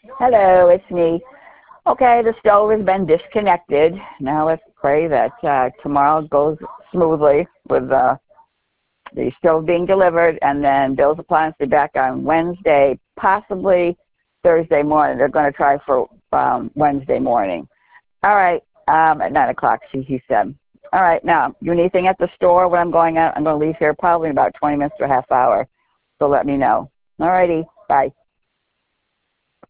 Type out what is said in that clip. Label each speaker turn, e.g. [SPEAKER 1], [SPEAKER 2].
[SPEAKER 1] Hello, it's me. Okay, the stove has been disconnected. Now let's pray that tomorrow goes smoothly with the stove being delivered, and then Bill's appliance will be back on Wednesday, possibly Thursday morning. They're going to try for Wednesday morning. All right, at 9 o'clock, he said. All right, now, you need anything at the store when I'm going out? I'm going to leave here probably in about 20 minutes to a half hour, so let me know. All righty, bye.